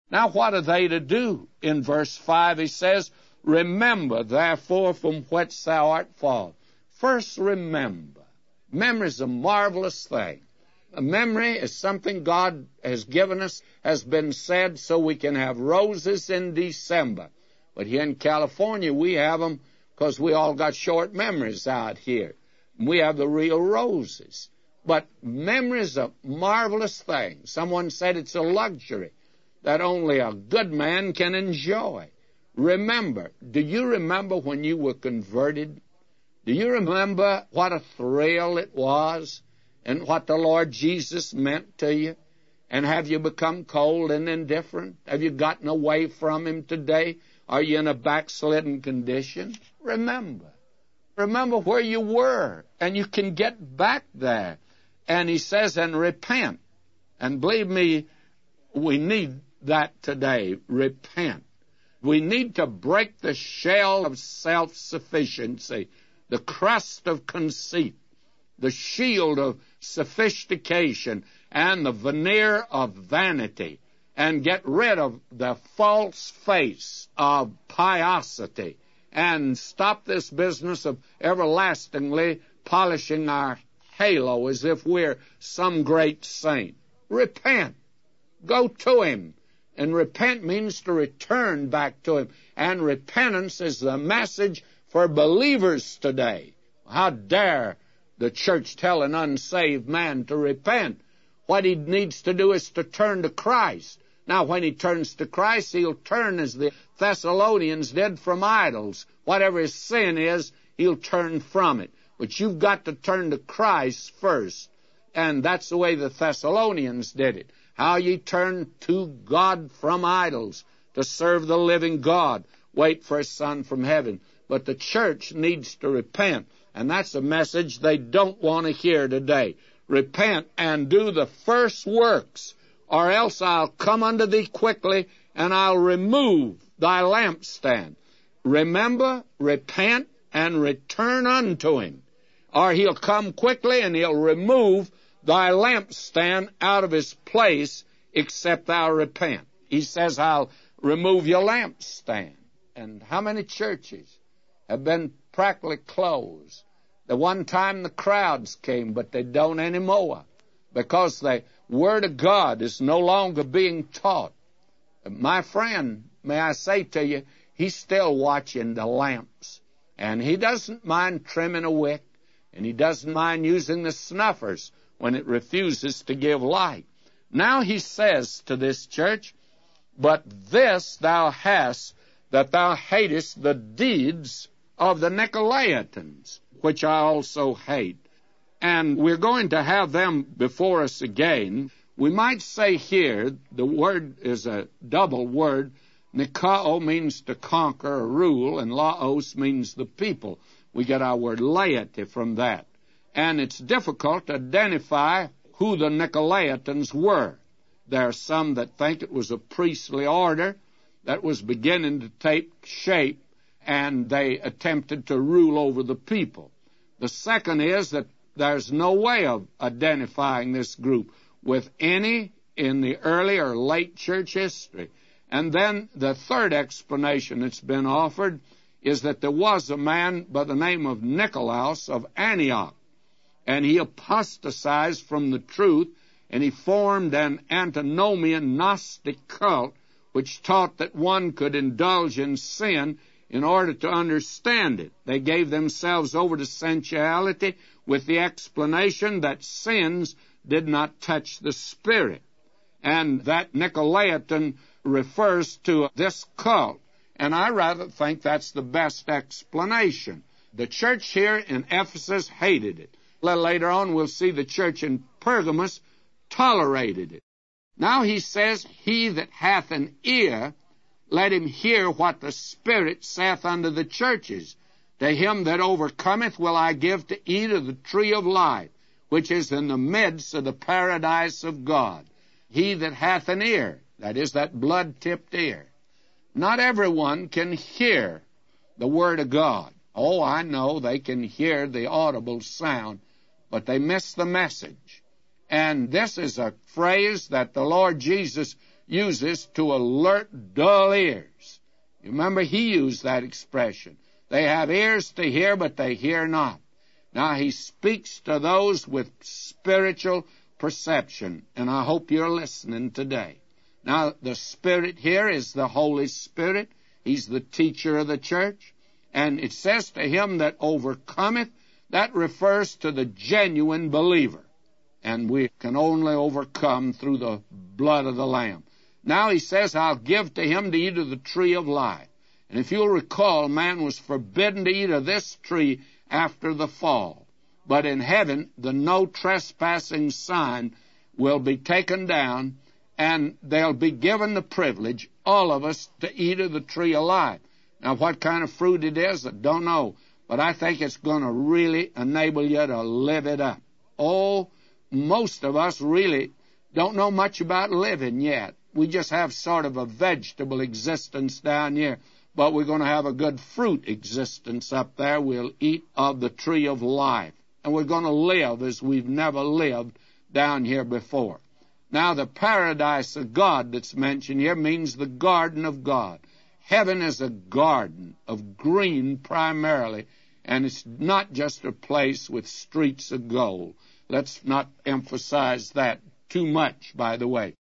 Now, what are they to do? In verse 5, he says, remember, therefore, from whence thou art fallen. First, remember. Memory is a marvelous thing. A memory is something God has given us, has been said, so we can have roses in December. But here in California, we have them because we all got short memories out here. We have the real roses. But memory is a marvelous thing. Someone said it's a luxury that only a good man can enjoy. Remember, do you remember when you were converted? Do you remember what a thrill it was and what the Lord Jesus meant to you? And have you become cold and indifferent? Have you gotten away from Him today? Are you in a backslidden condition? Remember. Remember where you were, and you can get back there. And he says, and repent. And believe me, we need that today. Repent. We need to break the shell of self-sufficiency, the crust of conceit, the shield of sophistication, and the veneer of vanity, and get rid of the false face of piosity, and stop this business of everlastingly polishing our halo as if we're some great saint. Repent. Go to Him. And repent means to return back to Him. And repentance is the message for believers today. How dare the church tell an unsaved man to repent? What he needs to do is to turn to Christ. Now, when he turns to Christ, he'll turn as the Thessalonians did from idols. Whatever his sin is, he'll turn from it. But you've got to turn to Christ first. And that's the way the Thessalonians did it. How ye turn to God from idols to serve the living God. Wait for His Son from heaven. But the church needs to repent. And that's a message they don't want to hear today. Repent and do the first works, or else I'll come unto thee quickly, and I'll remove thy lampstand. Remember, repent, and return unto Him. Or He'll come quickly, and He'll remove thy lampstand out of his place, except thou repent. He says, I'll remove your lampstand. And how many churches have been practically closed? The one time the crowds came, but they don't anymore, because the Word of God is no longer being taught. My friend, may I say to you, he's still watching the lamps. And he doesn't mind trimming a wick, and he doesn't mind using the snuffers when it refuses to give light. Now he says to this church, but this thou hast, that thou hatest the deeds of the Nicolaitans, which I also hate. And we're going to have them before us again. We might say here, the word is a double word. Nikao means to conquer or rule, and laos means the people. We get our word laity from that. And it's difficult to identify who the Nicolaitans were. There are some that think it was a priestly order that was beginning to take shape, and they attempted to rule over the people. The second is that there's no way of identifying this group with any in the early or late church history. And then the third explanation that's been offered is that there was a man by the name of Nicolaus of Antioch, and he apostatized from the truth, and he formed an antinomian Gnostic cult, which taught that one could indulge in sin in order to understand it. They gave themselves over to sensuality with the explanation that sins did not touch the spirit. And that Nicolaitan refers to this cult. And I rather think that's the best explanation. The church here in Ephesus hated it. A little later on, we'll see the church in Pergamos tolerated it. Now he says, he that hath an ear, let him hear what the Spirit saith unto the churches. To him that overcometh will I give to eat of the tree of life, which is in the midst of the paradise of God. He that hath an ear, that is, that blood-tipped ear. Not everyone can hear the Word of God. Oh, I know they can hear the audible sound, but they miss the message. And this is a phrase that the Lord Jesus uses to alert dull ears. You remember he used that expression. They have ears to hear, but they hear not. Now, he speaks to those with spiritual perception, and I hope you're listening today. Now, the Spirit here is the Holy Spirit. He's the teacher of the church. And it says to him that overcometh, that refers to the genuine believer. And we can only overcome through the blood of the Lamb. Now he says, I'll give to him to eat of the tree of life. And if you'll recall, man was forbidden to eat of this tree after the fall. But in heaven, the no trespassing sign will be taken down, and they'll be given the privilege, all of us, to eat of the tree of life. Now, what kind of fruit it is, I don't know. But I think it's going to really enable you to live it up. Oh, most of us really don't know much about living yet. We just have sort of a vegetable existence down here. But we're going to have a good fruit existence up there. We'll eat of the tree of life. And we're going to live as we've never lived down here before. Now, the paradise of God that's mentioned here means the garden of God. Heaven is a garden of green primarily, and it's not just a place with streets of gold. Let's not emphasize that too much, by the way.